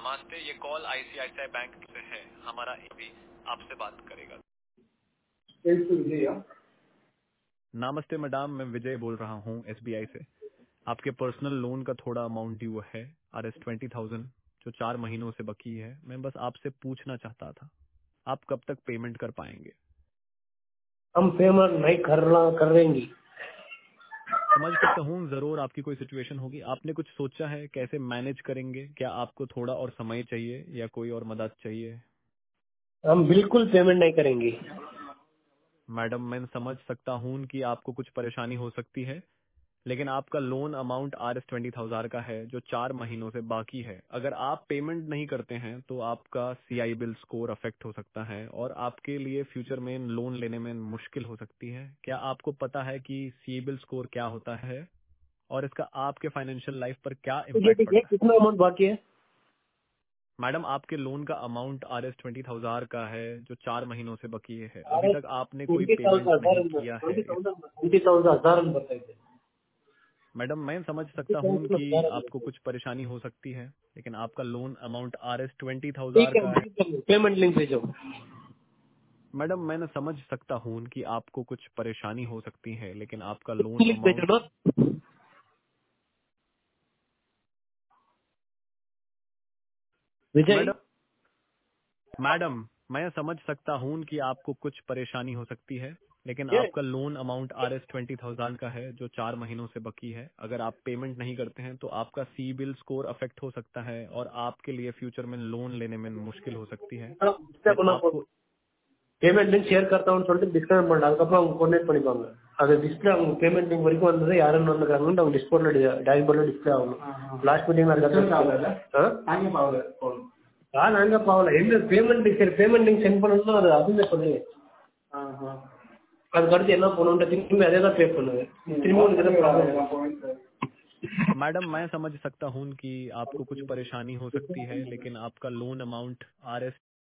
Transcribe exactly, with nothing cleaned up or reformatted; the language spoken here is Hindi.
नमस्ते, ये कॉल आईसीआईसीआई बैंक से है। हमारा एपी आपसे बात करेगा। नमस्ते मैडम, मैं विजय बोल रहा हूँ एसबीआई से। आपके पर्सनल लोन का थोड़ा अमाउंट ड्यू है, आर एस ट्वेंटी थाउजेंड, जो चार महीनों से बाकी है। मैं बस आपसे पूछना चाहता था, आप कब तक पेमेंट कर पाएंगे? हम पेमेंट नहीं कर कर रहेंगे। समझ सकता हूँ, जरूर आपकी कोई सिचुएशन होगी। आपने कुछ सोचा है कैसे मैनेज करेंगे? क्या आपको थोड़ा और समय चाहिए या कोई और मदद चाहिए? हम बिल्कुल पेमेंट नहीं करेंगे। मैडम, मैं समझ सकता हूँ कि आपको कुछ परेशानी हो सकती है, लेकिन आपका loan amount R S twenty thousand का है, जो चार महीनों से बाकी है। अगर आप पेमेंट नहीं करते हैं तो आपका सीआई बिल स्कोर अफेक्ट हो सकता है और आपके लिए फ्यूचर में लोन लेने में मुश्किल हो सकती है। क्या आपको पता है कि सीआई बिल स्कोर क्या होता है और इसका आपके फाइनेंशियल लाइफ पर क्या ठीक है इम्पैक्ट ठीक है, पड़ता है? कितना अमाउंट बाकी है? मैडम, आपके लोन का amount R S twenty thousand का है, जो चार महीनों से बाकी है। अभी अरे तक आपने कोई ट्वेंटी थाउजेंड पेमेंट हजार नहीं किया है। ट्वेंटी थाउजेंड ट्वेंटी थाउजेंड हजार बताइए। मैडम, मैं समझ ट्वेंटी सकता हूँ थाउजेंड कि आपको हजार। कुछ परेशानी हो सकती है, लेकिन आपका loan amount R S twenty ठीक थाउजेंड है, का है। भेज दो, पेमेंट लिंक भेजो। मैडम, मैं समझ सकता हूँ कि आपको कुछ परेशानी हो सकती है, लेकिन आपका लोन लिंक भेजो अमाउंट। ना विजय। मैडम मैडम मैं समझ सकता हूँ कि आपको कुछ परेशानी हो सकती है, लेकिन ये आपका loan amount R S twenty thousand का है, जो चार महीनों से बाकी है। अगर आप पेमेंट नहीं करते हैं तो आपका सी बिल स्कोर अफेक्ट हो सकता है और आपके लिए फ्यूचर में लोन लेने में मुश्किल हो सकती है। मैं आपको பேமெண்ட் லிங்க் ஷேர் करता சொல்லிட்டு டிஸ்கனெக்ட் பண்ண அதுக்கப்புறம் அவங்க கோஆர்டினேட் பண்ணிப்பாங்க. அது டிஸ்பிளே அவங்க பேமெண்ட் லிங்க் வரைக்கும் வந்தது யாரும் வந்துருக்காங்கன்னு அவங்க டிஸ்பிளேல டேஷ்போர்ட்ல டிஸ்பிளே ஆகணும். லாஸ்ட் மீட்டிங்ல அதுக்கு ஆ நாங்க பாவல என்ன பேமெண்ட் சரி பேமெண்ட் லிங்க் சென்ட் பண்ணனும் அது அதுமே சொல்லு. அதுக்கு அடுத்து என்ன பண்ணனும் திரும்பி அதே தான் பே பண்ணுங்க. திரும்பி உங்களுக்கு ப்ராப்ளம். मैडम, मैं समझ सकता हूँ कि आपको कुछ परेशानी हो सकती है, लेकिन आपका लोन अमाउंट आर एस